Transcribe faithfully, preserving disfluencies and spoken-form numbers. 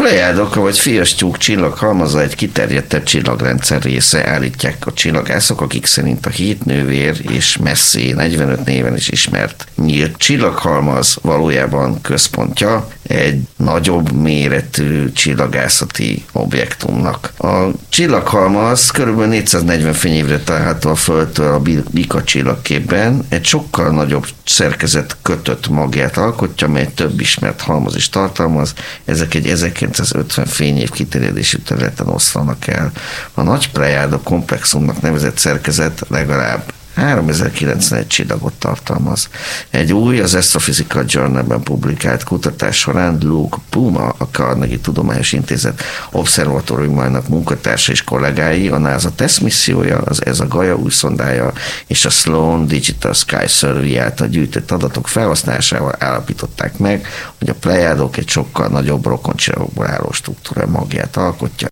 Plejádok, vagy Fiastyúk csillaghalmaza egy kiterjedtebb csillagrendszer része, állítják a csillagászok, akik szerint a hét nővér és Messier negyvenöt néven is ismert nyílt csillaghalmaz valójában központja egy nagyobb méretű csillagászati objektumnak. A csillaghalmaz kb. négyszáznegyven fényévre található a Földtől a Bika csillagképben, egy sokkal nagyobb szerkezet kötött magját alkotja, mely több ismert halmaz is tartalmaz. Ezek egy ezerkilencszázötven fényév kiterjedésű területen oszlanak el. A nagy Plejáda komplexumnak nevezett szerkezet legalább háromezer-kilencvenegy csillagot tartalmaz. Egy új, az Astrophysical Journal-ben publikált kutatás során Luke Puma, a Carnegie Tudományos Intézet obszervatóriumának munkatársa és kollégái, a NASA TESS missziója, az ESA Gaia új szondája és a Sloan Digital Sky Survey által gyűjtött adatok felhasználásával állapították meg, hogy a Plejádok egy sokkal nagyobb rokoncsillagokból álló struktúra magját alkotja.